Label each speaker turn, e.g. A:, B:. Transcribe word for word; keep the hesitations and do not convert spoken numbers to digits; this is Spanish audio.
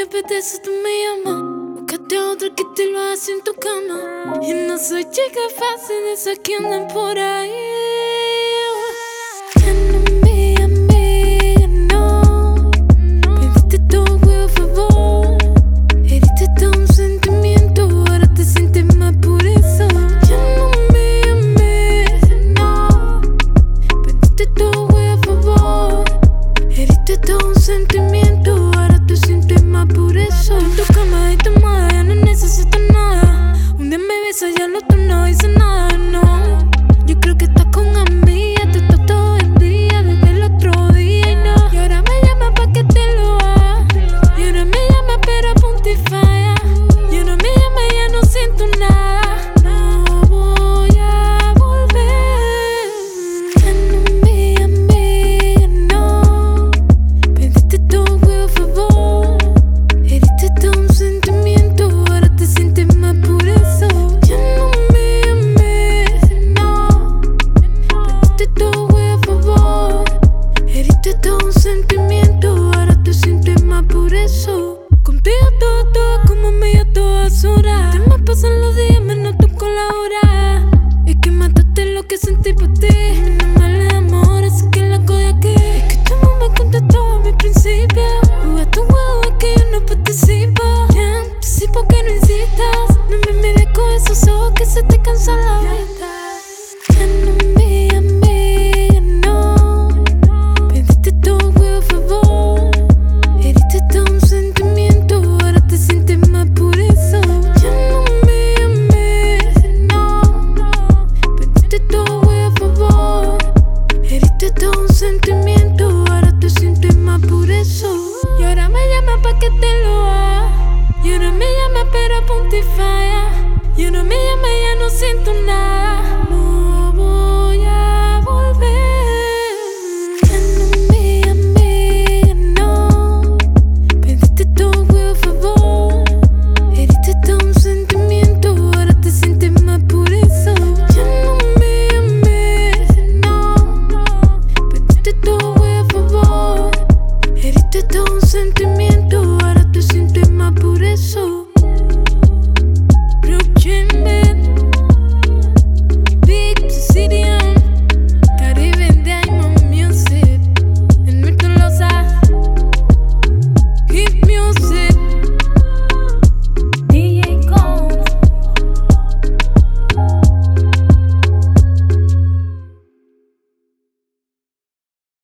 A: apetece tú me llamas. Búscate a otra que te lo hace en tu cama. Y no soy chica fácil de esas que andan por ahí. Ya no me llames, no. Pediste todo, huevo, favor. Heriste todo un sentimiento, ahora te sientes mal por eso. Ya no me llames, no. Pediste todo, huevo, favor. Heriste todo un sentimiento, ahora te sientes mal por eso. En tu cama y tu almohada, ya no necesito nada. Un día me besas, ya lo otro no hice nada, no. Yo creo que estás con amigas, te estás todo el día, desde el otro día y no. Y ahora me llama pa' que te lo haga. Y ahora me llama pero a punto y falla. Y ahora me llama y ya no siento nada. No voy a volver. Ya no me llames, no. Pediste todo, huevo, favor. Heriste todo un sentimiento, ahora te sientes mal por eso. Ya no me llames, no. Pediste todo, huevo, favor. Heriste todo un sentimiento, ahora te sientes mal por eso. Contigo todo, todo como medio a todas horas. Te me pasan los días menos tú con la hora. Es que mataste lo que sentí por ti. No me le de amor, así que la coge aquí. Es que tú no me contestó a mi principio. Jugaste un juego es que yo no participo. Ya anticipo que no insistas. No me mires con esos ojos que se te cansa la vista. Ya no me llames, no. Pediste todo, huevo, favor. Heriste todo un sentimiento, ahora te sientes mal por eso. Ya no me llames, no. Pediste todo, huevo, favor. Heriste todo un sentimiento, ahora te sientes mal por eso. Y ahora me llama pa' que te lo haga. Y ahora me llama pero a punto y falla. Y ahora me llama y ya no siento nada.